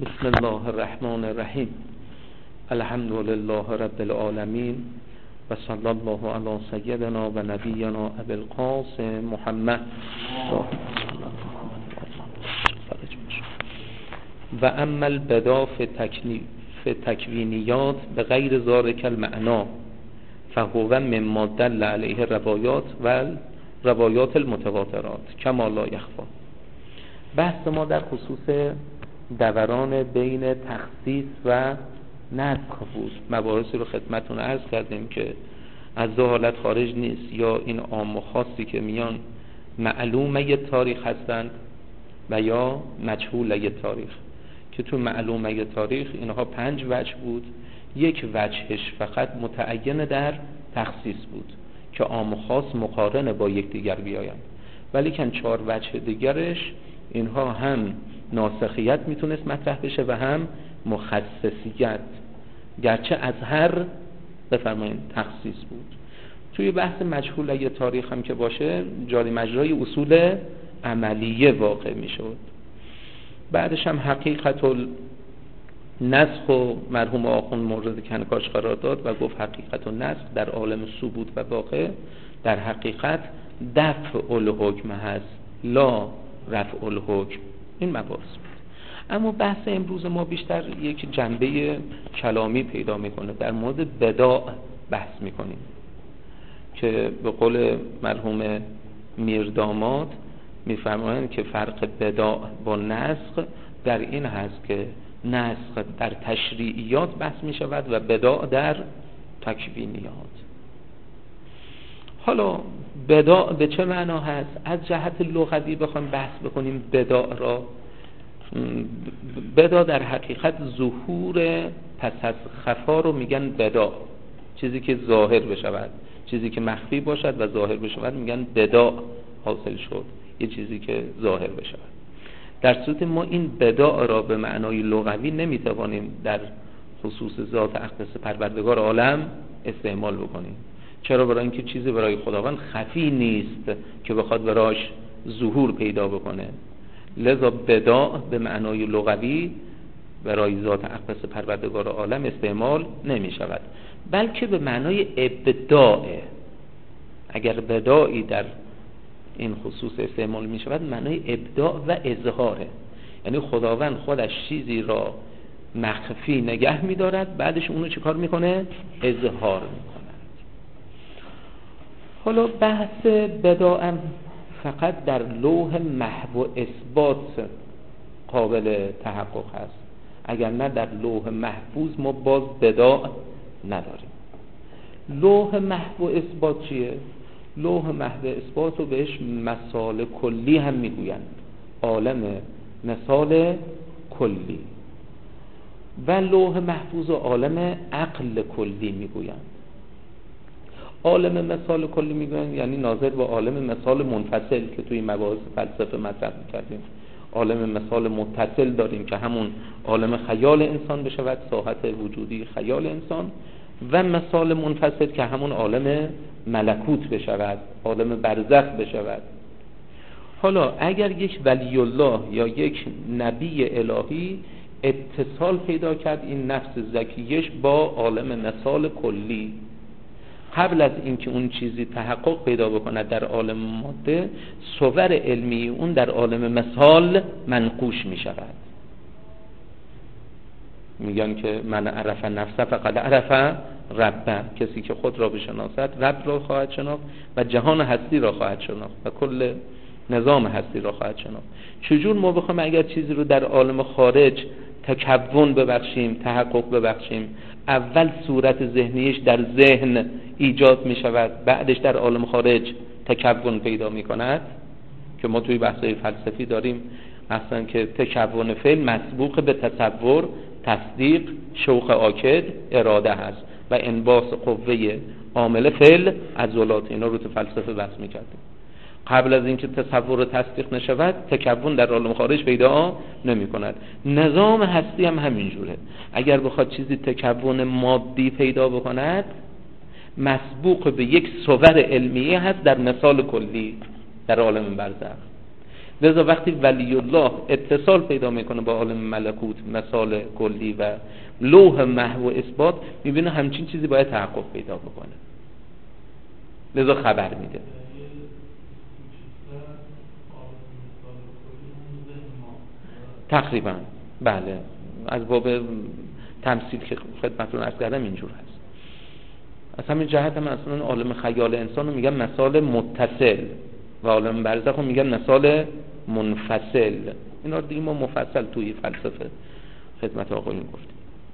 بسم الله الرحمن الرحیم. الحمد لله رب العالمین و صلی الله علی سیدنا و نبینا ابی القاسم محمد و اما البدا فی تکوینیات به غیر ذالک المعنا فهو مما دل علیه الروایات و روایات المتواترات کما لا یخفی. بحث ما در خصوص دوران بین تخصیص و نسخ بود. مباحثی رو خدمتتون عرض کردیم که از دو حالت خارج نیست، یا این عام و خاصی که میان معلومه تاریخ هستند و یا مجهوله تاریخ، که تو معلومه تاریخ اینها 5 وجه بود. یک وجهش فقط متعین در تخصیص بود که عام و خاص مقارن با یکدیگر بیایند، ولی که 4 وجه دیگرش اینها هم ناسخیت میتونست مطرح بشه و هم مخصصیت، گرچه از هر بفرمایید تخصیص بود. توی بحث مجهوله تاریخ هم که باشه جاری مجرای اصول عملیه واقع میشد. بعدش هم حقیقت النسخ و مرحوم آخوند مورد کنکاش قرار داد و گفت حقیقت النسخ در عالم ثبوت و واقع در حقیقت دفع الحکم هست لا رفع الحکم. این مباحث بود. اما بحث امروز ما بیشتر یک جنبه کلامی پیدا میکنه. در مورد بداع بحث میکنیم که به قول مرحوم میرداماد میفرمایند که فرق بداع با نسخ در این هست که نسخ در تشریعیات بحث میشود و بداع در تکوینیات. حالا بداع به چه معنا هست؟ از جهت لغوی بخوایم بحث بکنیم بداع را، بداع در حقیقت ظهور پس از خفا رو میگن بداع. چیزی که ظاهر بشود، چیزی که مخفی باشد و ظاهر بشود میگن بداع حاصل شد، یه چیزی که ظاهر بشود. در صورت ما این بداع را به معنای لغوی نمیتوانیم در خصوص ذات اقدس پروردگار عالم استعمال بکنیم. چرا؟ برای اینکه چیزی برای خداوند خفی نیست که بخواد براش ظهور پیدا بکنه. لذا بداع به معنای لغوی برای ذات اقدس پروردگار عالم استعمال نمی شود، بلکه به معنای ابداع. اگر بداعی در این خصوص استعمال می شود معنای ابداع و اظهاره، یعنی خداوند خودش چیزی را مخفی نگه می دارد، بعدش اونو چه کار میکنه؟ اظهار میکنه. حالا بحث بداع فقط در لوح محو و اثبات قابل تحقق هست، اگر نه در لوح محفوظ ما باز بداع نداریم. لوح محو و اثبات چیه؟ لوح محو و اثبات رو بهش مثال کلی هم میگویند، عالم مثال کلی، و لوح محفوظ و عالم عقل کلی میگویند. عالم مثال کلی میگن یعنی ناظر به عالم مثال منفصل که توی مباحث فلسفه مطرح می‌کردیم. عالم مثال متصل داریم که همون عالم خیال انسان بشود، ساحت وجودی خیال انسان، و مثال منفصل که همون عالم ملکوت بشود، عالم برزخ بشود. حالا اگر یک ولی الله یا یک نبی الهی اتصال پیدا کرد این نفس زکیش با عالم مثال کلی، قبل از اینکه اون چیزی تحقق پیدا بکنه در عالم ماده، صور علمی اون در عالم مثال منقوش می شود. میگن که من عرف نفسه فقد عرف ربه، کسی که خود را بشناسد رب را خواهد شناخت و جهان هستی را خواهد شناخت و کل نظام هستی را خواهد شناخت. چجور ما بخوایم اگر چیزی رو در عالم خارج تکون ببخشیم، تحقق ببخشیم، اول صورت ذهنیش در ذهن ایجاد می شود، بعدش در عالم خارج تکون پیدا می کند، که ما توی بحث‌های فلسفی داریم اصلا که تکون فعل مسبوق به تصور، تصدیق، شوق آکد، اراده هست و انباس قوه عامل فعل عضلات. اینا رو تو فلسفه بحث می کردیم. قبل از اینکه تصور و تصدیق نشود تکون در عالم خارج پیدا نمی کند. نظام هستی هم همینجوره. اگر بخواد چیزی تکون مادی پیدا بکند مسبوق به یک صور علمیه هست در مثال کلی در عالم برزخ. لذا وقتی ولی الله اتصال پیدا میکنه با عالم ملکوت، مثال کلی و لوح محو و اثبات، میبینه همچین چیزی باید تحقق پیدا بکنه، لذا خبر میده. تقریبا بله، از باب تمثیل که خدمتتون عرض کردم اینجور هست. از همین جهت هم اصلا عالم خیال انسان رو میگن مثال متصل و عالم برزخ رو میگن مثال منفصل. اینا رو دیگه ما مفصل توی فلسفه خدمت آقایون گفتیم.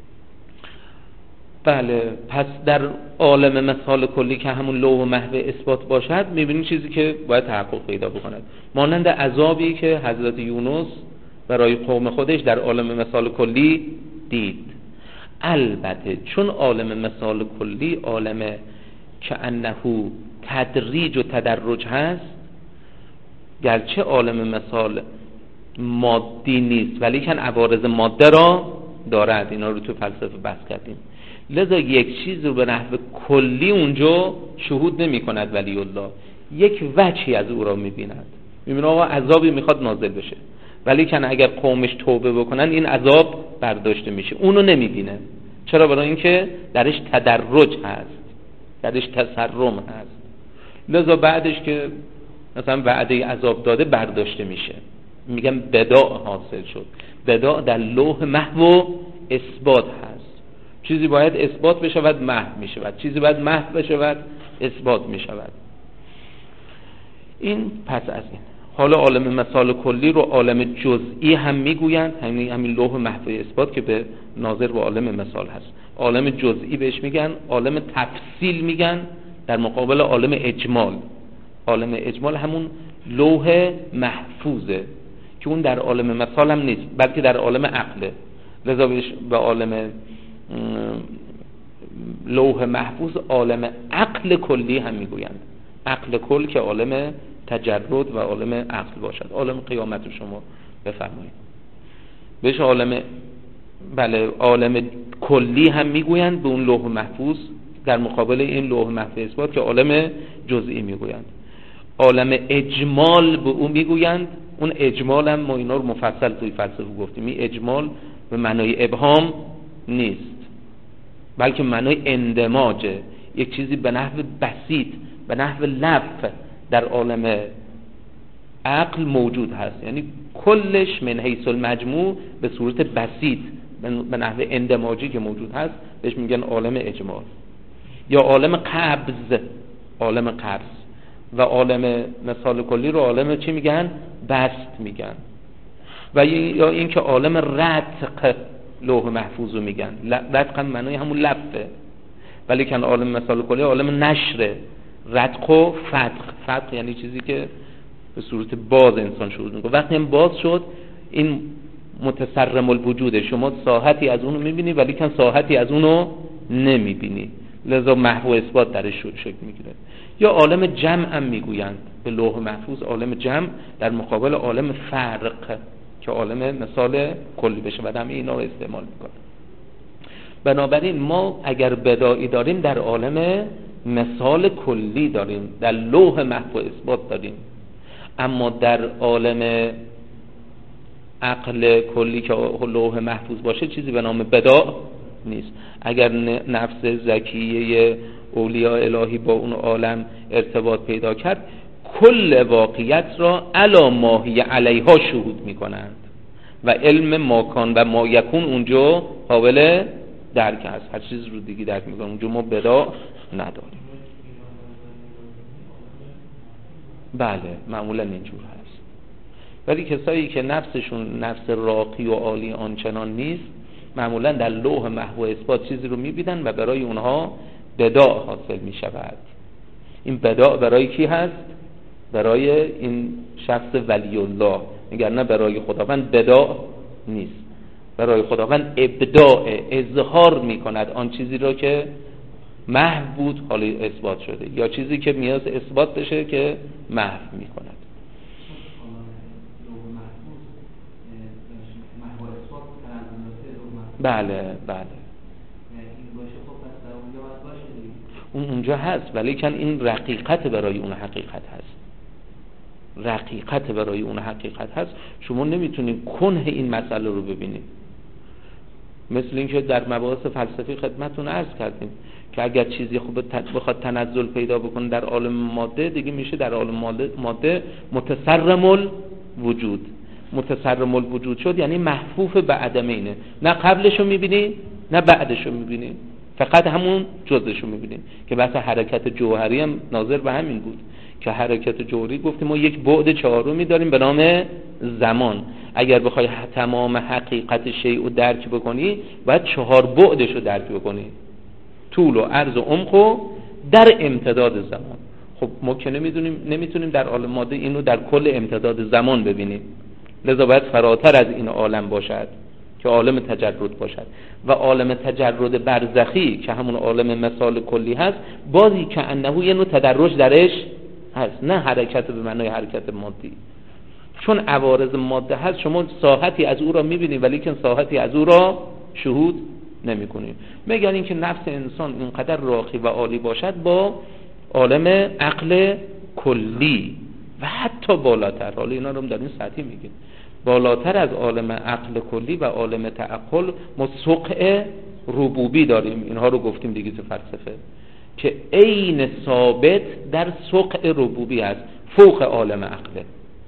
بله، پس در عالم مثال کلی که همون لوح محو اثبات باشد، میبینیم چیزی که باید تحقق پیدا بکند، مانند عذابی که حضرت یونس برای قوم خودش در عالم مثال کلی دید. البته چون عالم مثال کلی عالم که انه تدریج و تدرج هست، گرچه عالم مثال مادی نیست ولی کن عوارض ماده را دارد. اینا رو تو فلسفه بحث کردیم. لذا یک چیز رو به نحو کلی اونجا شهود نمی کند ولی الله، یک وجهی از او را می بیند. می بیند آقا عذابی میخواد نازل بشه، ولی کن اگر قومش توبه بکنن این عذاب برداشته میشه. اونو نمی بینه. چرا؟ برای اینکه درش تدرج هست، درش تسرم هست. لذا بعدش که مثلا وعده عذاب داده برداشته میشه، میگم بداع حاصل شد. بداع در لوح محو اثبات هست. چیزی باید اثبات بشود محو میشود، چیزی باید محو بشود اثبات میشود. این پس از این حالا عالم مثال کلی رو عالم جزئی هم میگویند، همین لوح محو اثبات که به ناظر به عالم مثال هست. عالم جزئی بهش میگن، عالم تفصیل میگن در مقابل عالم اجمال. عالم اجمال همون لوح محفوظه که اون در عالم مثال هم نیست بلکه در عالم عقله. لذا به عالم لوح محفوظ عالم عقل کلی هم میگویند. عقل کل که عالم تجرد و عالم عقل باشد. عالم قیامت رو شما بفرمایید بهش عالم، بله، عالم کلی هم میگویند به اون لوح محفوظ، در مقابل این لوح محفوظ اثبات که عالم جزئی میگویند. عالم اجمال به اون میگویند. اون اجمال هم ما اینا رو مفصل توی فلسفه گفتیم. این اجمال به معنای ابهام نیست بلکه معنای اندماجه. یک چیزی به نحو بسیط، به نحو لف در عالم عقل موجود هست، یعنی کلش من حیث المجموع به صورت بسیط به نحو اندماجی که موجود هست بهش میگن عالم اجمال. یا عالم قبض، عالم قبض. و عالم مثال کلی رو عالم چی میگن؟ بسط میگن. و یا این که عالم رتق لوح محفوظ رو میگن. رتق هم معنی همون لفه، ولی که عالم مثال کلی عالم نشره. رتق و فتق. فتق یعنی چیزی که به صورت باز انسان شروع میکنه. وقتی هم باز شد این متسرم الوجوده، شما ساحتی از اونو میبینی ولی که ساحتی از اونو نمیبینی. لذا محو اثبات درش شکل میگیره. یا عالم جمع هم میگویند به لوح محفوظ، عالم جمع در مقابل عالم فرق که عالم مثال کلی بشه و همه اینا رو استعمال میکنه. بنابراین ما اگر بداعی داریم در عالم مثال کلی داریم، در لوح محو اثبات داریم، اما در عالم عقل کلی که لوح محفوظ باشه چیزی به نام بداع نیست. اگر نفس زکیه اولیاء الهی با اون عالم ارتباط پیدا کرد، کل واقعیت را علی ما هی علیها شهود میکنند و علم ماکان و ما یکون اونجا قابل درک هست. هر چیز رو دیگه درک میکنه. اونجا ما بداع نداریم. بله، معمولا اینجور هست. ولی کسایی که نفسشون نفس راقی و عالی آنچنان نیست، معمولا در لوح محو اثبات چیزی رو میبینن و برای اونها بداع حاصل میشود. این بداع برای کی هست؟ برای این شخص ولی الله، اگر نه برای خداوند بداع نیست. برای خداوند ابداع، اظهار میکند آن چیزی رو که محو بود حالا اثبات شده، یا چیزی که نیاز اثبات بشه که محو میکند. بله بله، اون اونجا هست، ولی کن این رقیقت برای اون حقیقت هست. رقیقت برای اون حقیقت هست، شما نمیتونید کنه این مسئله رو ببینید. مثل اینکه در مباحث فلسفی خدمتتون عرض کردیم که اگر چیزی خوب بخواد تنزل پیدا بکنه در عالم ماده، دیگه میشه در عالم ماده متسرم الوجود. متسرم الوجود شد یعنی محفوف به عدمینه، نه قبلشو میبینی نه بعدشو میبینی، فقط همون جزشو میبینی. که بحث حرکت جوهری هم ناظر به همین بود که حرکت جوهری گفتیم ما یک بعد چهارمی داریم به نام زمان. اگر بخوای تمام حقیقت شیء رو درک بکنی باید 4 بعدش رو درک بکنی، طول و عرض و عمق و در امتداد زمان. خب ما که نمیتونیم در عالم ماده اینو در کل امتداد زمان ببینیم، لذا باید فراتر از این عالم باشد که عالم تجرد باشد. و عالم تجرد برزخی که همون عالم مثال کلی هست، بازی که انه یه نوع تدرج درش هست، نه حرکت به معنای حرکت مادی. چون عوارض ماده هست شما ساحتی از او را میبینید ولی که ساحتی از او را شهود نمی‌کنید. مگر اینکه نفس انسان اینقدر راقی و عالی باشد با عالم عقل کلی و حتی بالاتر، حالا اینا رو در این سطحی میگیم، بالاتر از عالم عقل کلی و عالم تعقل ما سقع ربوبی داریم. اینها رو گفتیم دیگه تو فلسفه که عین ثابت در سقع ربوبی هست فوق عالم عقله.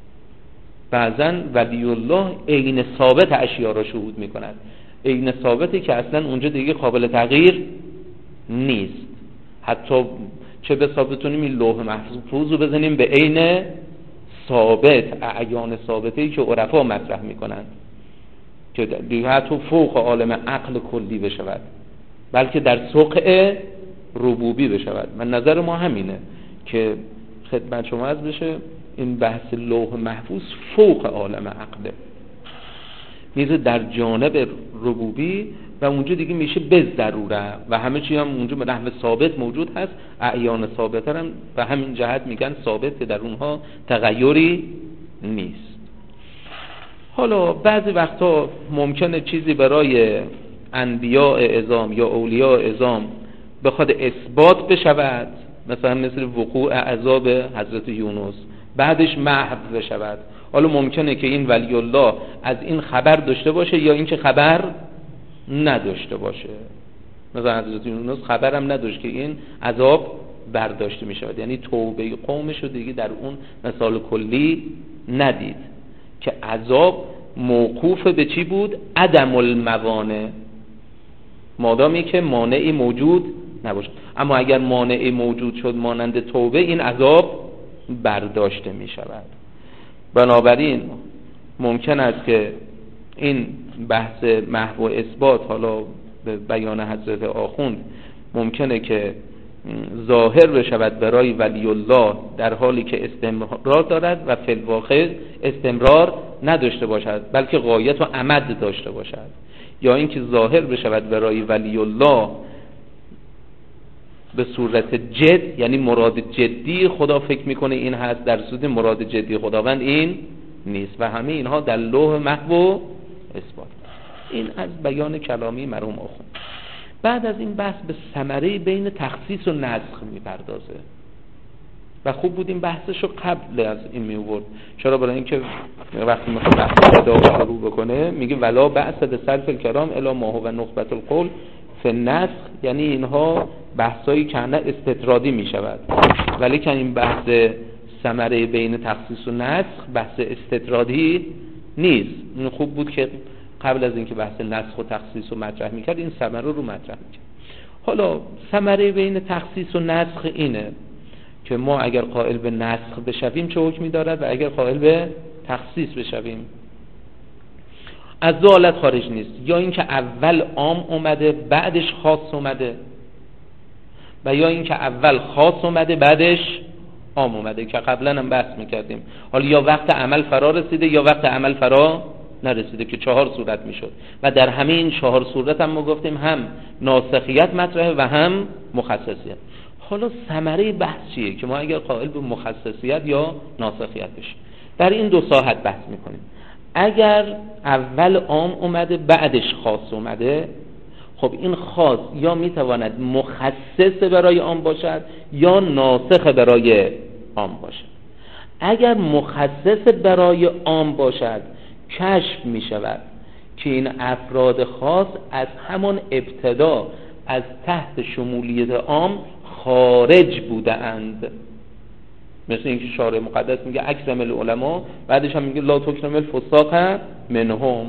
بعضا ولی الله عین ثابت اشیا را شهود میکند، عین ثابتی که اصلا اونجا دیگه قابل تغییر نیست. حتی چه بسا بتونیم این لوح محفوظ رو بزنیم به عین ثابت، اعیان ثابتی که عرفا مطرح میکنند که دیگه حتی فوق عالم عقل کلی بشود، بلکه در سقع ربوبی بشود. من نظر ما همینه که خدمت شما عرض بشه این بحث لوح محفوظ فوق عالم عقله، میره در جانب ربوبی و اونجا دیگه میشه به ضروره و همه چی هم اونجا به نحو ثابت موجود هست. اعیان ثابت هم به همین جهت میگن ثابت که در اونها تغییری نیست. حالا بعضی وقتا ممکنه چیزی برای انبیاء اعظام یا اولیاء اعظام بخواد اثبات بشود، مثلا مثل وقوع عذاب حضرت یونس بعدش محو بشود. حالا ممکنه که این ولی الله از این خبر داشته باشه یا اینکه خبر نداشته باشه. مثلا حضرت یونس خبرم نداشت که این عذاب برداشته می شود، یعنی توبه قومش رو دیگه در اون مثال کلی ندید که عذاب موقوف به چی بود؟ عدم الموانع، مادامی که مانعی موجود نباشه. اما اگر مانعی موجود شد مانند توبه، این عذاب برداشته می شود. بنابراین ممکن است که این بحث محو و اثبات، حالا به بیان حضرت آخوند، ممکنه که ظاهر بشود برای ولی الله در حالی که استمرار دارد و فی الواقع استمرار نداشته باشد بلکه غایت و امد داشته باشد، یا اینکه ظاهر بشود برای ولی الله به صورت جد، یعنی مراد جدی خدا فکر میکنه این هست، در صورت مراد جدی خداوند این نیست. و همه اینها در لوح محو و اثبات. این از بیان کلامی مرحوم آخوند. بعد از این بحث به ثمره بین تخصیص و نسخ میپردازه و خوب بود این بحثشو قبل از این میورد. چرا؟ برای اینکه وقتی میخواد بحث ادامه شروع بکنه میگه ولا بأس به صرف الکلام الا ما هو نخبة القول فی النسخ، یعنی اینها بحثایی که نه استطرادی میشود، ولی که این بحث ثمره بین تخصیص و نسخ بحث استطرادی نیست. این خوب بود که قبل از اینکه بحث نسخ و تخصیص رو مطرح میکرد این ثمره رو مطرح میکرد. حالا ثمره بین تخصیص و نسخ اینه که ما اگر قائل به نسخ بشویم چه حکمی دارد و اگر قائل به تخصیص بشویم. از دو حالت خارج نیست، یا اینکه اول عام اومده بعدش خاص اومده، و یا اینکه اول خاص اومده بعدش عام اومده که قبلا هم بحث میکردیم. حالا یا وقت عمل فرا رسیده یا وقت عمل فرا نرسیده که 4 صورت میشد و در همه این 4 صورت هم ما گفتیم هم ناسخیت مطرحه و هم مخصصیت. حالا ثمره بحث چیه که ما اگر قائل به مخصصیت یا ناسخیت بشیم در این 2 ساحت بحث میکنیم. اگر اول عام اومده بعدش خاص اومده، خب این خاص یا میتواند مخصص برای عام باشد یا ناسخ برای عام باشد. اگر مخصص برای عام باشد کشف می شود که این افراد خاص از همان ابتدا از تحت شمولیت عام خارج بوده اند. مثل اینکه شارع مقدس میگه اکرم العلماء، بعدش هم میگه لا تکرم الفساق منهم.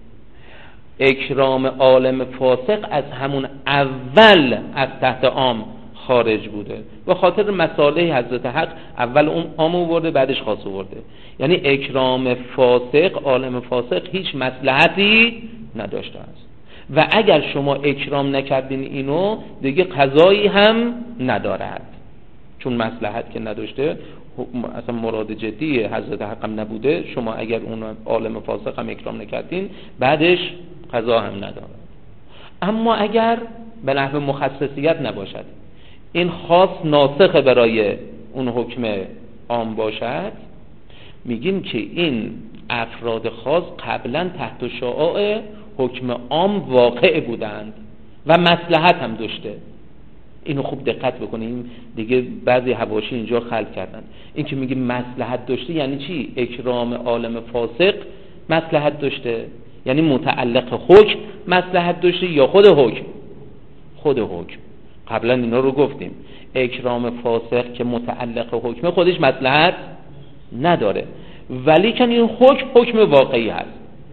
اکرام عالم فاسق از همون اول از تحت عام خارج بوده، به خاطر مصالح حضرت حق اول اون عام آورده بعدش خاص آورده. یعنی اکرام فاسق، عالم فاسق هیچ مصلحتی نداشته است و اگر شما اکرام نکردین اینو دیگه قضایی هم ندارد، چون مصلحت که نداشته، اصلا مراد جدی حضرت حق هم نبوده. شما اگر اون عالم فاسق هم اکرام نکردین بعدش قضا هم ندارد. اما اگر به نحو مخصصیت نباشد، این خاص ناسخ برای اون حکم عام باشد، میگیم که این افراد خاص قبلا تحت شعاع حکم عام واقع بودند و مصلحت هم داشته. اینو خوب دقت بکنیم دیگه، بعضی حواشی اینجا خلق کردن. این که میگه مصلحت داشته یعنی چی؟ اکرام عالم فاسق مصلحت داشته، یعنی متعلق حکم مصلحت داشته یا خود حکم؟ خود حکم. قبلا اینا رو گفتیم، اکرام فاسق که متعلق حکم خودش مصلحت نداره، ولی که این حکم واقعی هست.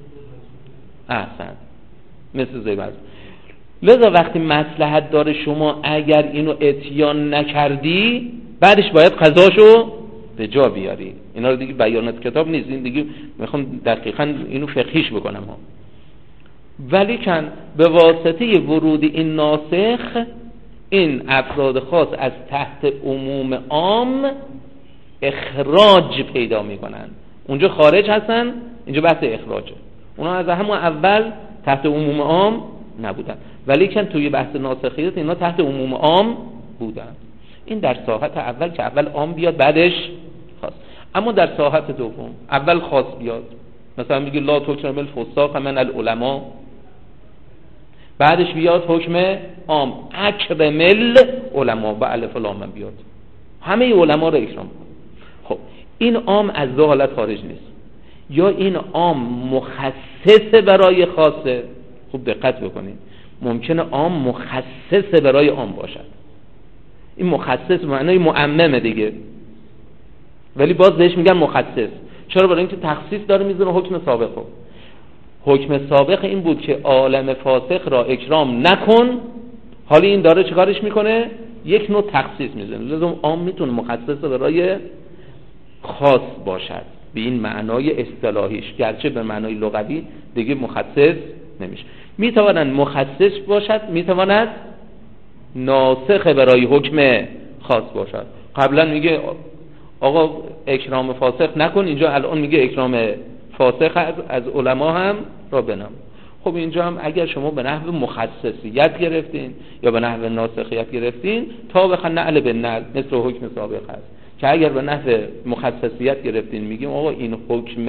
احسن، مثل زیبر. لذا وقتی مصلحت داره، شما اگر اینو اتیان نکردی بعدش باید قضاشو به جا بیاری. اینا رو دیگه بیانات کتاب نیست، این دیگه میخوام دقیقاً اینو فقهیش بکنم ها. ولی کن به واسطه ورود این ناسخ، این افراد خاص از تحت عموم عام اخراج پیدا میکنن. اونجا خارج هستن، اینجا بحث اخراجه. اونا از همون اول تحت عموم عام نبودن، ولی کن توی بحث ناسخیت اینا تحت عموم عام بودن. این در ساحت اول که اول عام بیاد بعدش خاص. اما در ساحت دوم اول خاص بیاد، مثلا میگه لا تکرم الفساق من العلماء، بعدش بیاد حکم عام اکرم العلماء و الف لام بیاد، همه علما رو اکرام کن. خب این عام از دو حالت خارج نیست، یا این عام مخصص برای خاصه. خوب دقت بکنید، ممکنه عام مخصص برای عام باشد. این مخصص معنای معممه دیگه، ولی باز بهش میگن مخصص. چرا؟ برای اینکه تخصیص داره میذاره حکم سابقه. حکم سابق این بود که عالم فاسق را اکرام نکن، حالا این داره چیکارش میکنه؟ یک نوع تخصیص میزنه. لازم عام میتونه مخصص برای خاص باشد به این معنای اصطلاحیش، گرچه به معنای لغوی دیگه مخصص نمیشه. میتواند مخصص باشد، میتواند ناسخ برای حکم خاص باشد. قبلا میگه آقا اکرام فاسق نکن، اینجا الان میگه اکرام فاسق از علما هم را بنام. خب اینجا هم اگر شما به نحو مخصصیت گرفتین یا به نحو ناسخیت گرفتین، تا بخن نعل به نعل مثل حکم سابق هست. که اگر به نحو مخصصیت گرفتین میگیم آقا این حکم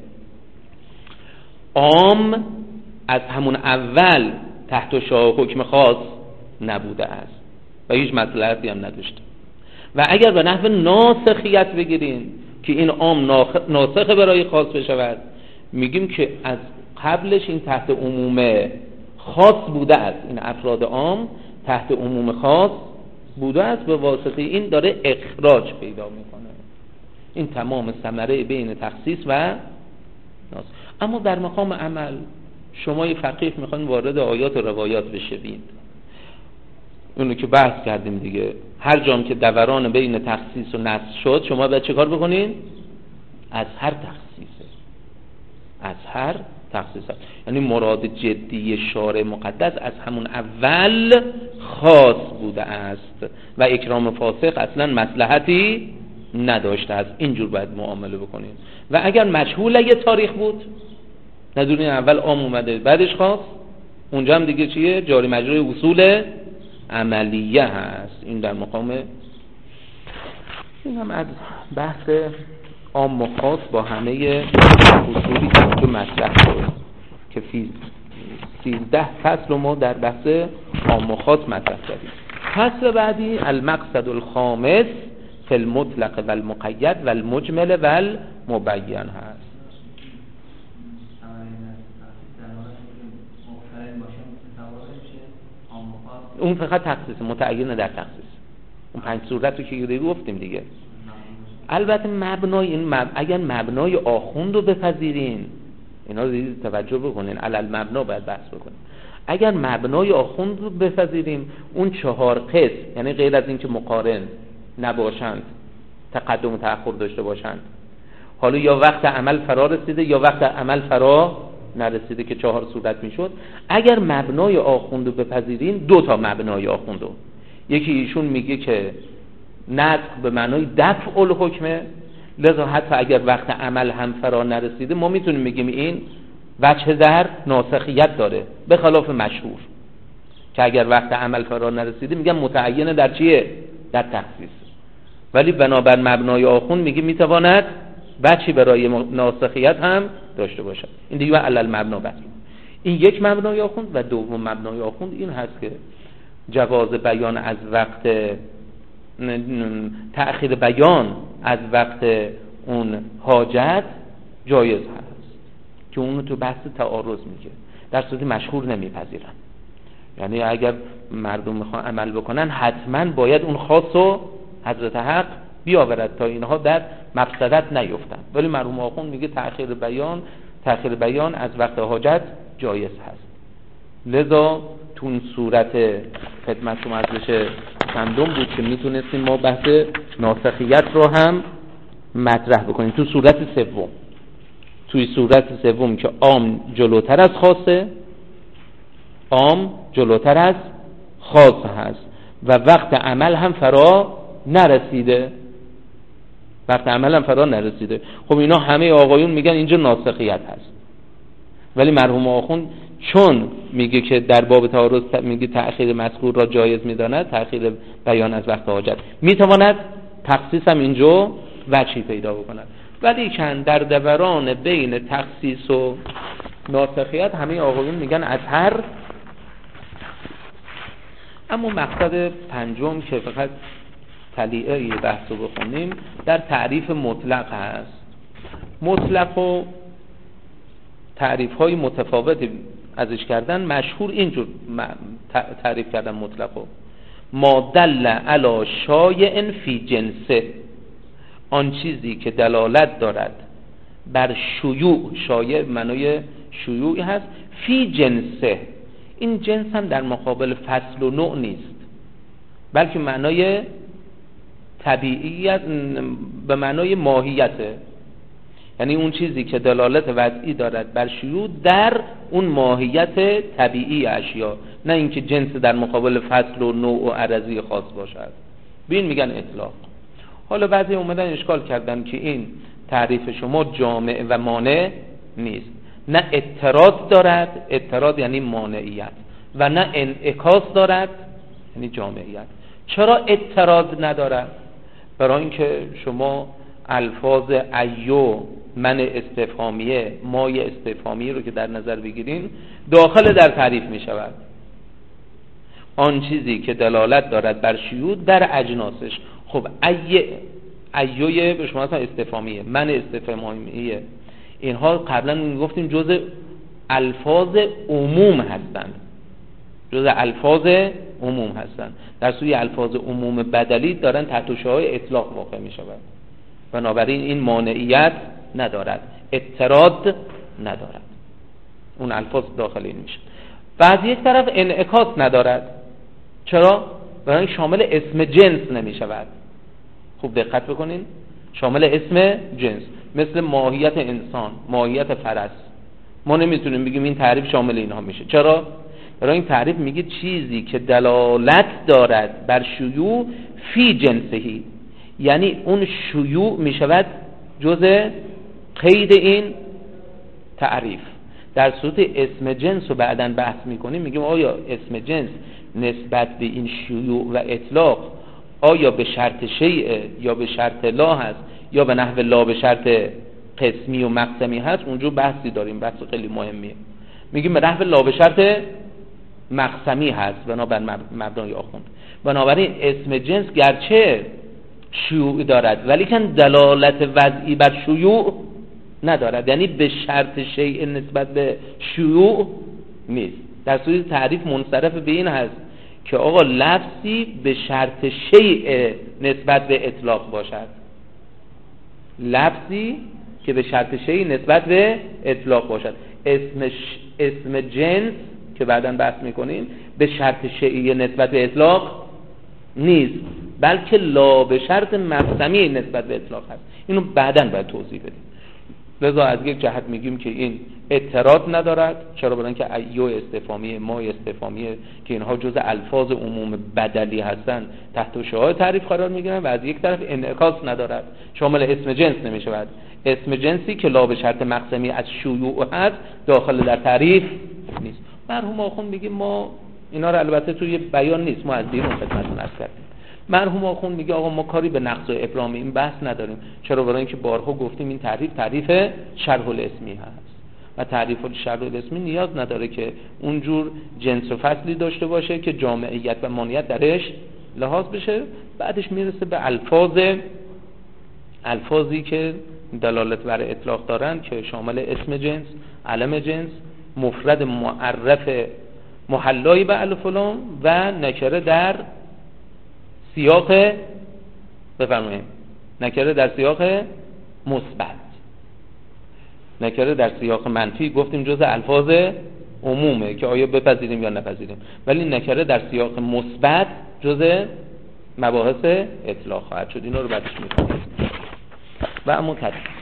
عام از همون اول تحت شعاع حکم خاص نبوده است و هیچ مصلحتی هم نداشته. و اگر به نحو ناسخیت بگیرین که این عام ناسخ برای خاص بشود، میگیم که از قبلش این تحت عموم خاص بوده است، این افراد عام تحت عموم خاص بوده است، به واسطه این داره اخراج پیدا میکنه. این تمام ثمره بین تخصیص و ناسخ. اما در مقام عمل شما یه فقیه میخواین وارد آیات و روایات بشوید، اونو که بحث کردیم دیگه، هر جام که دوران بین تخصیص و نص شد شما باید چه کار بکنین؟ از هر تخصیص یعنی مراد جدی شارع مقدس از همون اول خاص بوده است و اکرام فاسق اصلا مصلحتی نداشته است. اینجور باید معامله بکنین. و اگر مجهول اگه تاریخ بود، ندونین اول عام اومده بعدش خاص، اونجا هم دیگه چیه؟ جاری مجری اصول عملیه هست. این در مقام این هم از بحث عام و خاص با همه اصولی که مطرح شد که 13 فصل رو ما در بحث عام و خاص مطرح کردیم. فصل بعدی المقصد الخامس فی فی المطلق و المقید و المجمل و المبین هست. اون فقط تخصیص متعین در تخصیص، اون 5 صورت رو که گفتیم دیگه. البته مبنای این اگر مبنای آخوند رو بپذیرین، اینا رو توجه بکنین، علل مبنا باید بحث بکنین. اگر مبنای آخوند رو بپذیریم، اون 4 قسم، یعنی غیر از این که مقارن نباشند، تقدم و تأخر داشته باشند، حالا یا وقت عمل فرا رسیده یا وقت عمل فرا نرسیده که 4 صورت میشد. اگر مبنای آخوند رو بپذیرین، 2 تا مبنای آخوند رو، یکی ایشون میگه که نسخ به معنای دفع الحکمه، لذا حتی اگر وقت عمل هم فرا نرسیده ما میتونیم بگیم این وجه در ناسخیت داره، به خلاف مشهور که اگر وقت عمل فرا نرسیده میگن متعین در چیه؟ در تخصیص. ولی بنابر مبنای آخوند میگه میتواند وجهی برای ناسخیت هم داشته باشد. این دیگه علل مبنا بس. این یک مبنای آخوند. و دوم مبنای آخوند این هست که جواز بیان از وقت، تأخیر بیان از وقت اون حاجت جایز هست که اونو تو بحث تعارض میگه، در صورتی مشهور نمیپذیرن. یعنی اگر مردم میخوان عمل بکنن حتما باید اون خاص و حضرت حق بیاورد تا اینها در مفسدت نیفتن. ولی مرحوم آخوند میگه تأخیر بیان از وقت حاجت جایز هست. لذا تو اون صورت خدمت مجلس چندم بود که میتونستیم ما بحث ناسخیت رو هم مطرح بکنیم. توی صورت سوم که عام جلوتر از خاصه، عام جلوتر از خاص هست و وقت عمل هم فرا نرسیده. خب اینا همه آقایون میگن اینجا ناسخیت هست. ولی مرحوم آخوند چون میگه که در باب تعارض میگه تأخیر مذکور را جایز میداند، تأخیر بیان از وقت حاجت میتواند تخصیص هم اینجا وجهی پیدا بکند. ولی چند در دوران بین تخصیص و ناسخیت همه آقایون میگن اطهر. اما مقصد پنجم که فقط تلیعه بحث رو بخونیم در تعریف مطلق هست. مطلق و تعریف های متفاوتی ازش کردن، مشهور اینجور تعریف کردن مطلق و ما دل علی شایع فی جنسه، آن چیزی که دلالت دارد بر شیوع، شایع معنای شیوعی هست، فی جنسه، این جنس هم در مقابل فصل و نوع نیست، بلکه معنای طبیعیت به معنای ماهیته. یعنی اون چیزی که دلالت وضعی دارد بر شیوع در اون ماهیت طبیعی اشیا، نه اینکه جنس در مقابل فصل و نوع و عرضی خاص باشد. بین میگن اطلاق. حالا بعضی اومدن اشکال کردن که این تعریف شما جامع و مانع نیست، نه اعتراض دارد، اعتراض یعنی مانعیت، و نه انعکاس دارد یعنی جامعیت. چرا اعتراض ندارد؟ برای اینکه شما الفاظ ایو، من استفهامیه، مای استفهامیه رو که در نظر بگیرین داخل در تعریف می شود. آن چیزی که دلالت دارد بر شیوع در اجناسش. خب ایوی به شما اصلا استفهامیه، من استفهامیه، اینها قبلا می گفتیم جزء الفاظ عموم هستند، در سوی الفاظ عموم بدلی دارن تحت شعاع اطلاق واقع می شود. بنابراین این مانعیت ندارد، اعتراض ندارد، اون الفاظ داخل این میشه. بعد یک طرف انعکاس ندارد. چرا؟ برای این شامل اسم جنس نمی شود. خوب دقت بکنین، شامل اسم جنس، مثل ماهیت انسان، ماهیت فرس، ما نمیتونیم بگیم این تعریف شامل اینها میشه. چرا؟ برای این تعریف میگه چیزی که دلالت دارد بر شیوع فی جنسهی، یعنی اون شیوع میشود جزء قید این تعریف. در صورت اسم جنس رو بعداً بحث میکنیم، میگیم آیا اسم جنس نسبت به این شیوع و اطلاق آیا به شرط شیء یا به شرط لا هست یا به نحو لا به شرط قسمی و مقسمی هست. اونجا بحثی داریم، بحث خیلی مهمیه. میگیم به نحو لا به شرط مقسمی هست بنابر مبنای آخوند. بنابراین اسم جنس گرچه شیوع دارد، ولی که دلالت وضعی بر شیوع ندارد، یعنی به شرط شیء نسبت به شیوع نیست. در صورت تعریف منصرف به این هست که آقا لفظی به شرط شیء نسبت به اطلاق باشد، لفظی که به شرط شیء نسبت به اطلاق باشد. اسم جنس که بعداً بحث میکنیم به شرط شیء نسبت به اطلاق نیست، بلکه لا به شرط مقسمی نسبت به اطلاق هست. اینو بعداً باید توضیح بدیم. لذا از یک جهت میگیم که این اعتراض ندارد. چرا؟ برای اینکه ایو استفهامیه، ما استفهامیه که اینها جز الفاظ عموم بدلی هستن، تحت شعاع تعریف قرار میگیرن، و از یک طرف انعکاس ندارد، شامل اسم جنس نمیشود. اسم جنسی که لا به شرط مقسمی از شیوع هست داخل در تعریف نیست. مرحوم آخوند میگه ما اینا رو البته توی بیان نیست، ما از بیرون خدمتتون عرض کردیم. مرحوم آخوند میگه آقا ما کاری به نقض و ابرام این بحث نداریم. چرا؟ برای اینکه بارها گفتیم این تعریف شرح الاسمی هست و تعریف شرح الاسمی نیاز نداره که اونجور جنس و فصلی داشته باشه که جامعیت و مانعیت درش لحاظ بشه. بعدش میرسه به الفاظی که دلالت بر اطلاق دارن که شامل اسم جنس، علم جنس، مفرد معرف محلای به الف و لام و نکره در سیاق بفرمایید، نکره در سیاق مثبت. نکره در سیاق منفی گفتیم جز الفاظ عمومه که آیا بپذیریم یا نپذیریم، ولی نکره در سیاق مثبت جز مباحث اطلاق خواهد شد. اینا رو بعدش می‌کنیم. و اما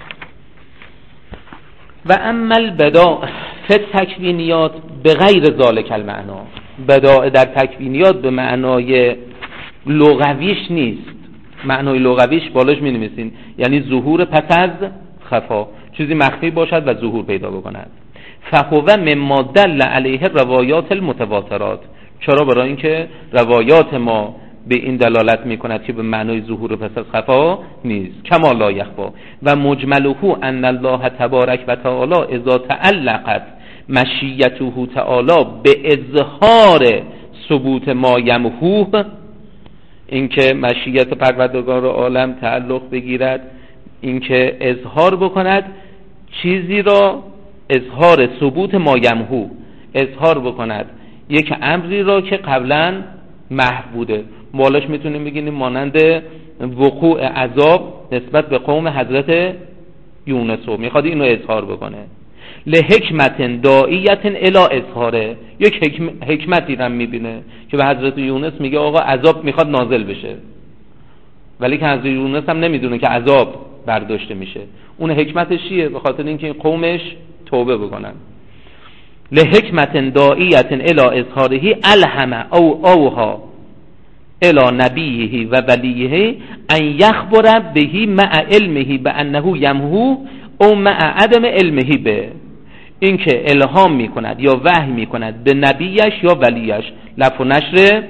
اما البداء فی التکوینیات به غیر ذالک المعنا، بداء در تکوینیات به معنای لغویش نیست. معنای لغویش بالاش می‌نویسین یعنی ظهور پس از خفا، چیزی مخفی باشد و ظهور پیدا بکند. فهو مما دل علیه روایات المتواترات. چرا؟ برای اینکه روایات ما به این دلالت میکند که به معنای ظهور پس از خفا نیست. کما لا یخفا و مجمله ان الله تبارک و تعالی اذا تعلقت مشیته تعالی به اظهار ثبوت ما یمحوه، اینکه مشیت پروردگار عالم تعلق بگیرد اینکه اظهار بکند چیزی را، اظهار ثبوت ما یمحو، اظهار بکند یک امری را که قبلا محو بوده. بالاش میتونیم بگیم مانند وقوع عذاب نسبت به قوم حضرت یونس، میخواد اینو اظهار بکنه. لحکمت داعیت الی اظهاره، یک حکمتی رو میبینه که به حضرت یونس میگه آقا عذاب میخواد نازل بشه، ولی که حضرت یونس هم نمیدونه که عذاب برداشته میشه. اون حکمتش چیه؟ به خاطر اینکه قومش توبه بکنن. لحکمت داعیت الی اظهاره الهم او اوها الی نبیه و ولیه ان یخبر بهی مع علمه بانه یمحو او مع عدم علمه به، این که الهام میکند یا وحی میکند به نبیش یا ولیش. لف و نشر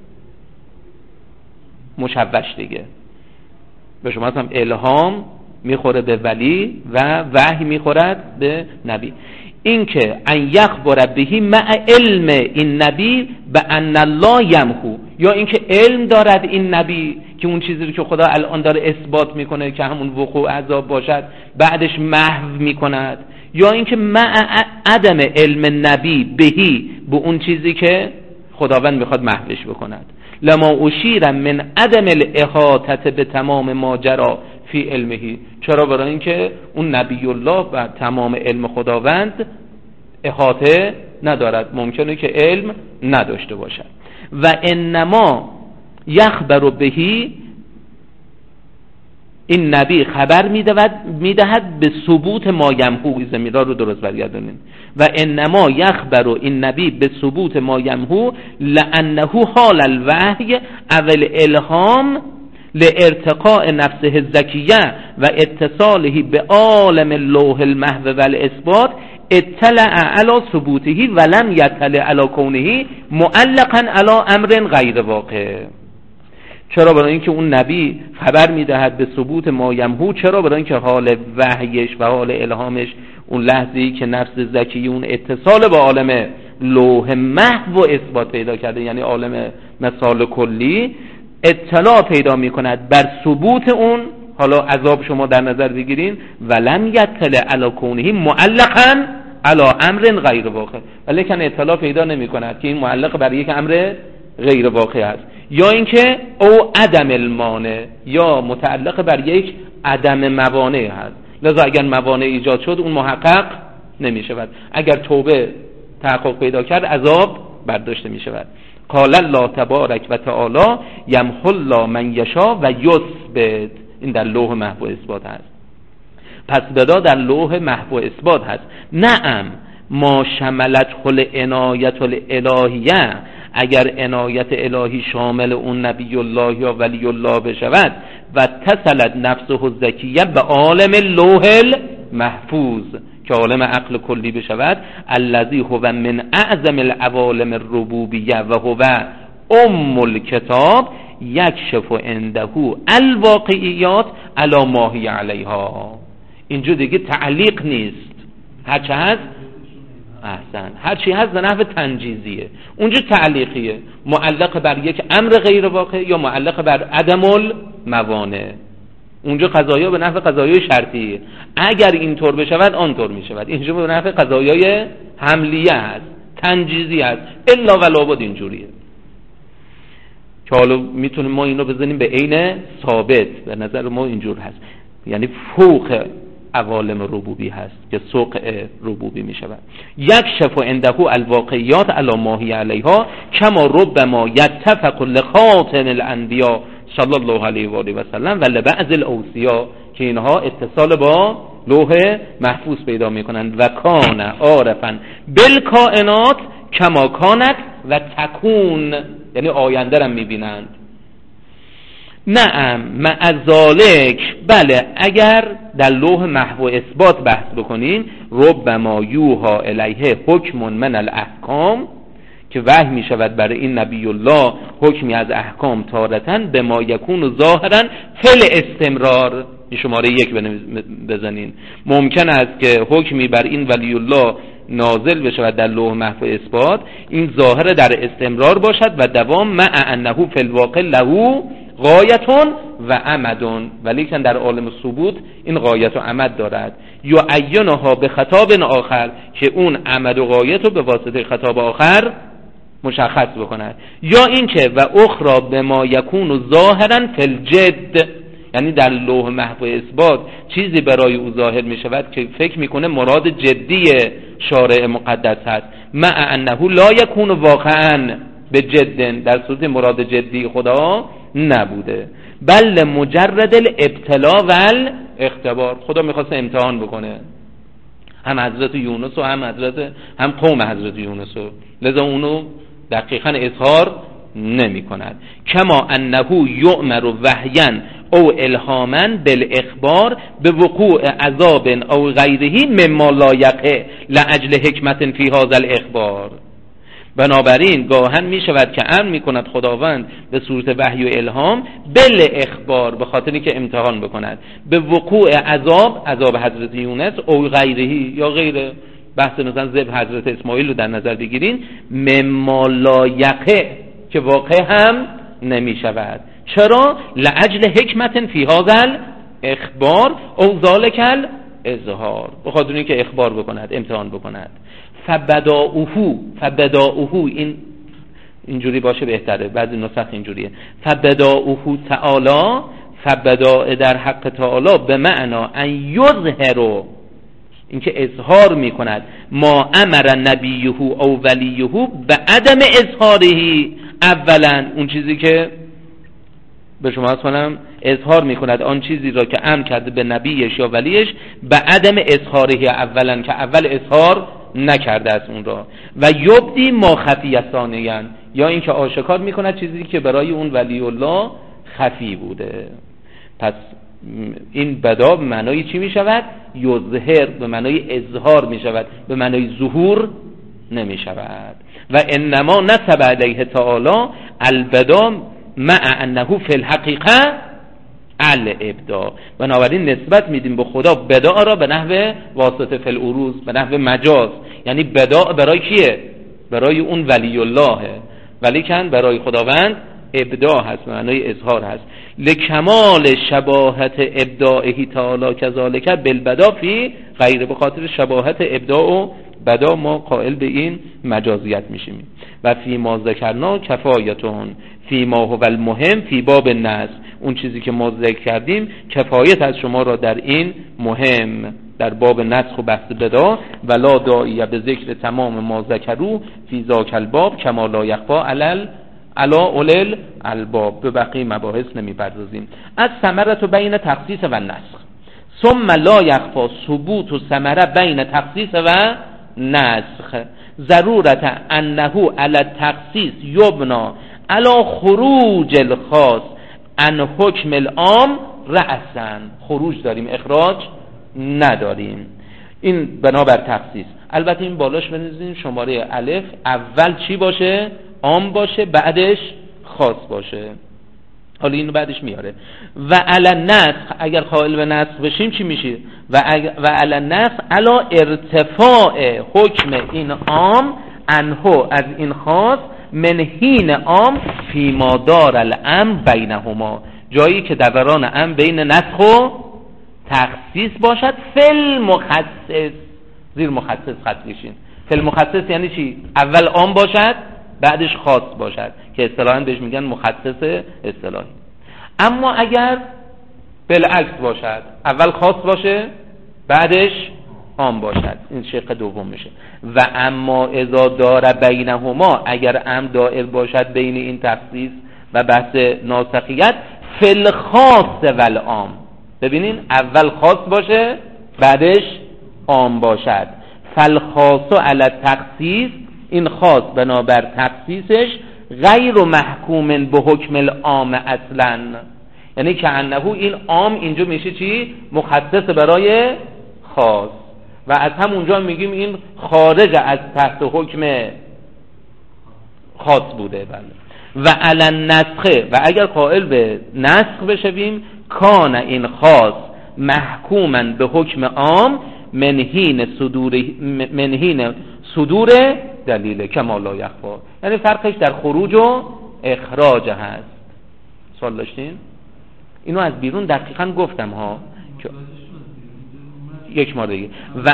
مشوش دیگه. به شما هم الهام میخوره به ولی و وحی میخورد به نبی. این که ان یخبر بهی مع علم این نبی به ان الله یمحو، یا این که علم دارد این نبی که اون چیزی رو که خدا الان داره اثبات میکنه که همون وقوع عذاب باشد بعدش محو میکند، یا این که مع عدم علم نبی بهی به اون چیزی که خداوند میخواد محوش بکند. لما اشیر من عدم الاحاطه به تمام ماجرا فی علمه. چرا؟ برای اینکه اون نبی الله و تمام علم خداوند احاطه ندارد، ممکنه که علم نداشته باشد. و انما یخبر بهی، این نبی خبر میدهد به ثبوت ما یمحو. زمیرا رو درست برگردونین. و انما یخبر این نبی به ثبوت ما یمحو لانه حال الوحی اول الهام لارتقاء نفسه الزکیه و اتصاله به عالم اللوح المحو و الاثبات اطلع علی ثبوته ولم یطلع علی کونه معلقا علی امر غیر واقع. چرا؟ برای اینکه اون نبی خبر میدهد به ثبوت ما یمحو. چرا؟ برای اینکه حال وحیش و حال الهامش اون لحظه‌ای که نفس زکی اون اتصال با عالم لوح محو و اثبات پیدا کرده، یعنی عالم مثال کلی، اطلاع پیدا میکند بر ثبوت اون، حالا عذاب شما در نظر بگیرین، ولم یطلع علی کونه معلقا علی امر غیر واقع، ولیکن اطلاع پیدا نمیکند که این معلق بر یک امر غیر واقع است، یا اینکه او عدم المانع، یا متعلق بر یک عدم موانع هست. لذا اگر موانع ایجاد شد اون محقق نمی شود، اگر توبه تحقق پیدا کرد عذاب برداشته می شود. قال الله تبارک و تعالی یمحو الله من یشاء و یثبت، این در لوح محو اثبات هست. پس بدا در لوح محو اثبات هست. نعم ما شملت خل عنایت الالهیه، اگر عنایت الهی شامل اون نبی الله یا ولی الله بشود و اتصلت نفسه الزکیه به عالم لوح المحفوظ که عالم عقل کلی بشود، الذی هو من اعظم العوالم الربوبیه و هو الکتاب یکشف عنده الواقعیات علی ما هی علیها. اینجا دیگه تعلیق نیست، هرچه هست احسن هرچی هست به نحو تنجیزیه، اونجا تعلیقیه، معلق بر یک امر غیر واقع یا معلق بر عدم الموانع. اونجا قضایا به نحو قضایای شرطیه، اگر اینطور بشود آنطور میشود. اینجا به نحو قضایای حملیه هست، تنجیزی هست، الا ولا بد اینجوریه که حالا میتونیم ما اینو بزنیم به عین ثابت، به نظر ما اینجور هست، یعنی فوق عوالم ربوبی هست که سوق ربوبی می شود. یکشف عنده الواقعیات علی ما هی علیها کما ربما یتفق لخاتم الانبیاء صلی الله علیه و آله و سلم و لبعض الاوصیا، که اینها اتصال با لوح محفوظ پیدا می کنند. و کان عارفا بالکائنات کما کانت و تکون، یعنی آینده را می بینند. نعم مع ذالک، بله اگر در لوح محو اثبات بحث بکنیم، ربما یوها الیه حکم من الاحکام، که وحی می شود برای این نبی الله حکمی از احکام تارتن به ما یکون ظاهرا فل استمرار، شماره 1 بزنین. ممکن است که حکمی بر این ولی الله نازل بشود در لوح محو اثبات، این ظاهر در استمرار باشد و دوام، مع انه فی الواقع له غایتون و امدون، ولیکن در عالم ثبوت این غایت و امد دارد. یا عینها به خطاب آخر، که اون امد و غایت رو به واسطه خطاب آخر مشخص بکند. یا اینکه و اخرى به ما یکون ظاهرا فی الجد، یعنی در لوح محو اثبات چیزی برای او ظاهر می شود که فکر میکنه مراد جدی شارع مقدس هست، مع انه لا یکون واقعا به جد، در صورت مراد جدی خدا نبوده، بل مجرد الابتلا و الاختبار. خدا میخواست امتحان بکنه هم حضرت یونس و هم قوم حضرت یونس، لذا اونو دقیقا اظهار نمی کند. کما انه یؤمر وحیا او الهاما بالاخبار به وقوع عذاب او غیره مما لا یقع لاجل حکمت فی هذا الاخبار. بنابراین گاهن می شود که امر می کند خداوند به صورت وحی و الهام بل اخبار، به خاطری که امتحان بکند، به وقوع عذاب حضرت یونس او غیره، یا غیر بحث مثلا ذبح حضرت اسماعیل رو در نظر بگیرین، مما لا یقع، که واقع هم نمی شود. چرا؟ لاجل حکمت فی هذا الاخبار او ذالک الاظهار، به خاطر اینکه اخبار بکند، امتحان بکند. فبداؤه اینجوری باشه بهتره، بعضی نسخ اینجوریه. فبداؤه تعالی، فبداء در حق تعالی به معنا ان یظهر، اینکه اظهار میکند، ما امر نبیه او ولیه به عدم اظهاره، اولا اون چیزی که به شما کنم اظهار میکند آن چیزی را که امر کرده به نبیش یا ولیش به عدم اظهاره، اولا که اول اظهار نکرده است اون را، و یبدی ما خفی ثانیاً، یا اینکه آشکار میکند چیزی که برای اون ولی الله خفی بوده. پس این بدا به معنای چی میشود؟ یظهر، به معنای اظهار میشود، به معنای ظهور نمیشود. و انما نسب علیه تعالی البدا مع انه فی الحقیقه الابداع، بنابراین نسبت میدیم به خدا بداع را به نحو واسطه فی العروض، به نحو مجاز، یعنی بداع برای کیه؟ برای اون ولی الله، ولیکن برای خداوند ابداع هست، معنای اظهار هست. لکمال شباهت ابداعه تعالی کذالک بالبدا فی غیر، به خاطر شباهت ابداع و بدا ما قائل به این مجازیت میشیم. و فی ما ذکرنا کفایتون فی ما هو المهم فی باب نسخ، اون چیزی که ما ذکر کردیم کفایت از شما را در این مهم، در باب نسخ و بحث بدا. ولا داعیه به ذکر تمام ما ذکرو فی ذاک الباب کما لا یخفا علا اولل الباب. به بقیه مباحث نمیپردازیم. از ثمرت بین تخصیص و نسخ ثم لا یخفا ثبوت و ثمره بین تخصیص و نسخ ضرورت انه علی التخصیص یبنا علی خروج الخاص عن حکم العام رأسا. خروج داریم، اخراج نداریم. این بنابر تخصیص. البته این بالاش بنویسیم شماره الف، اول چی باشه؟ عام باشه، بعدش خاص باشه. حالا اینو بعدش میاره. و علی نسخ، اگر قائل به نسخ بشیم چی میشه؟ و علی نسخ علی ارتفاع حکم این عام انهو از این خاص منهین عام فی ما دار الامر بینهما، جایی که دوران امر بین نسخ و تخصیص باشد. فل مخصص، زیر مخصص خط کشین. فل مخصص یعنی چی؟ اول عام باشد بعدش خاص باشد که اصطلاحاً بهش میگن مخصص اصطلاحی. اما اگر بالعکس باشد، اول خاص باشه بعدش عام باشد، این شق دوم میشه. و اما اذا دار بینهما، اگر امر دائر باشد بین این تخصیص و بحث ناسخیت، فل خاص و العام. ببینین اول خاص باشه بعدش عام باشد. فل خاص علی التخصیص، این خاص بنابر تخصیصش غیر محکوم به حکم العام اصلا، یعنی که انه این عام اینجا میشه چی؟ مخصص برای خاص، و از همونجا میگیم این خارج از تحت حکم خاص بوده. بله. و علی النسخ، و اگر قائل به نسخ بشویم، کان این خاص محکوما به حکم عام منهین صدور دلیل کما لا یخفا، یعنی فرقش در خروج و اخراج هست. سوال داشتین؟ اینو از بیرون دقیقاً گفتم ها، یک مورد دیگه. و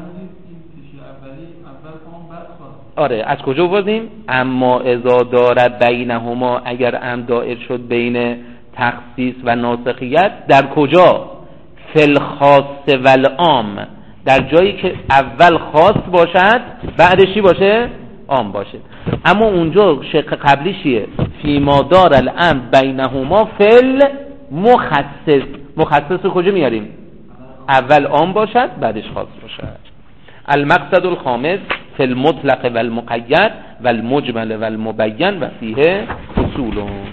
آره، از کجا بودیم؟ اما اذا داره بینهما، اگر ام دائر شد بین تخصیص و ناسخیت، در کجا؟ فی الخاص و العام، در جایی که اول خاص باشد بعدش چی باشه؟ عام باشه. اما اونجا شق قبلی چیه؟ فی ما دار الامر بینهما فی المخصص. مخصص کجا میاریم؟ اول عام باشد بعدش خاص باشد. المقصد الخامس فی المطلق و المقید و المجمل و المبین و فیه اصول.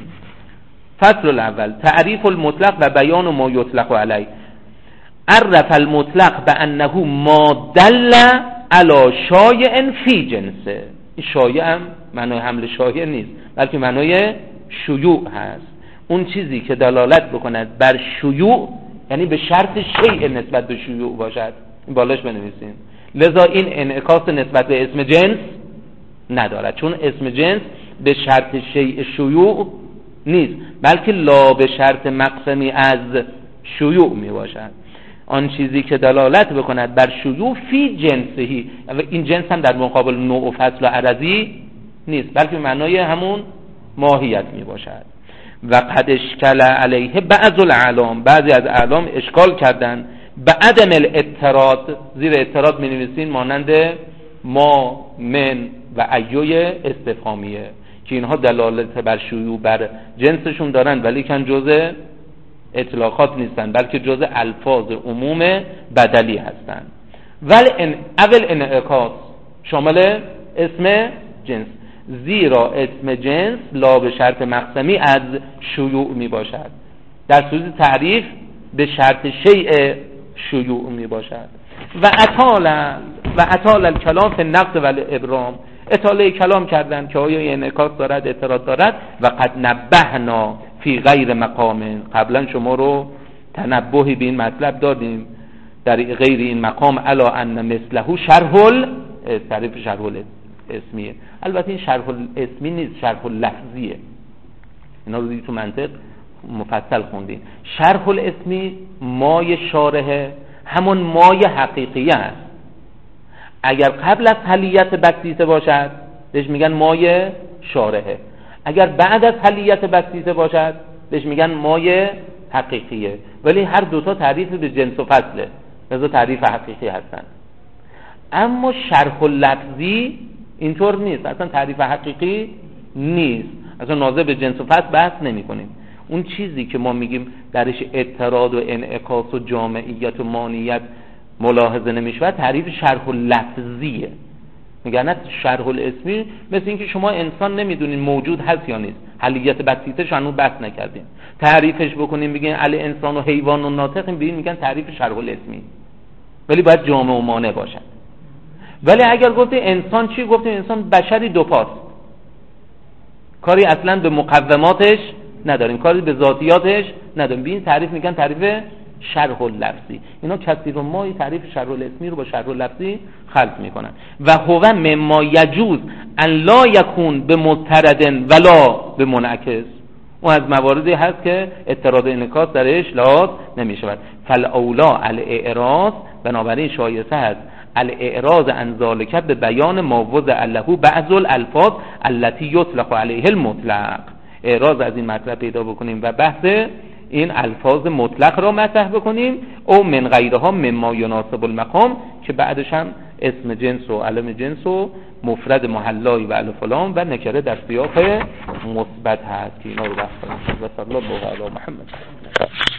فصل الاول تعریف المطلق و بیان ما یطلق علیه. عرف المطلق بأنه ما دل علی شایع فی جنسه. این شایع هم معنای حمل شایع نیست، بلکه معنای شیوع هست. اون چیزی که دلالت بکند بر شیوع، یعنی به شرط شیء نسبت به شیوع باشد. این بالاش بنویسین. لذا این انعکاس نسبت به اسم جنس ندارد، چون اسم جنس به شرط شیء شیوع نیست، بلکه لا به شرط مقسمی از شیوع می باشد. آن چیزی که دلالت بکند بر شیوع فی جنسهی، این جنس هم در مقابل نوع و فصل و عرضی نیست، بلکه معنای همون ماهیت می باشد. و قد اشکل علیه بعض الاعلام، بعضی از اعلام اشکال کردن به عدم الاضطراد، زیر اضطراد می نویسین مانند ما، من و ایوی استفهامیه، که اینها دلالت بر شیوع بر جنسشون دارن ولی کن جزء اطلاقات نیستن، بلکه جزء الفاظ عموم بدلی هستن. ولی اول انعکاس شامل اسم جنس، زیرا اسم جنس لا به شرط مقسمی از شیوع می باشد، در صورت تعریف به شرط شیء شیوع می باشد. و اطال الکلام فی النقد و الابرام، اطاله کلام کردن که آیا انعکاس دارد اعتراض دارد. و قد نبهنا فی غیر مقام، قبلا شما رو تنبهی به این مطلب دادیم در غیر این مقام، الا ان مثله شرح تعریف شرح الاسمیه. البته این شرح الاسمی نیست، شرح اللفظیه. اینا رو تو منطق مفصل خوندین. شرح الاسمی مای شارحه همون مای حقیقیه است. اگر قبل از حلیت بسیطه باشد بهش میگن مای شارحه، اگر بعد از حلیت بسیطه باشد بهش میگن مای حقیقیه. ولی هر دوتا تعریف به جنس و فصله، لذا تعریف حقیقی هستن. اما شرح اللفظی اینطور نیست، اصلا تعریف حقیقی نیست، اصلا ناظر به جنس و فصل بحث نمی کنیم. اون چیزی که ما میگیم درش اضطراد و انعکاس و جامعیت و مانیت ملاحظه نمیشود تعریف شرح اللفظیه. میگن شرح الاسمی مثل اینکه شما انسان نمیدونین موجود هست یا نیست، حلیت بسیطه شانو بحث نکردیم، تعریفش بکنیم بگین ال انسان و حیوان و ناطق، میگن تعریف شرح الاسمی، ولی باید جامع و مانع باشد. ولی اگر گفتی انسان چی؟ گفتیم انسان بشری دو پاست، کاری اصلا به مقوماتش نداریم، کاری به ذاتیاتش نداریم، به این تعریف میگن تعریف شرح اللفظی. اینا کثیر ما تعریف شرح الاسمی رو با شرح اللفظی خلط میکنن. و هو مما یجوز ان لا یکون به مضطرد ولا به منعکس، اون از مواردی هست که اضطراد انعکاس درش لحاظ نمیشود. فالاولا الاعراض، بنابراین شایسته هست الاعراض عن ذلک به بیان ما وضع له بعض الالفاظ التي یطلق علیه المطلق. اعراض از این مطلب پیدا بکنیم و بحث این الفاظ مطلق را مطرح بکنیم، او من غیرها مما یناسب المقام، که بعدش هم اسم جنس و علم جنس و مفرد محلای و الف و لام و نکره در سیاق مثبت هست که اینا رو بحث کنیم. و صلی الله علی محمد.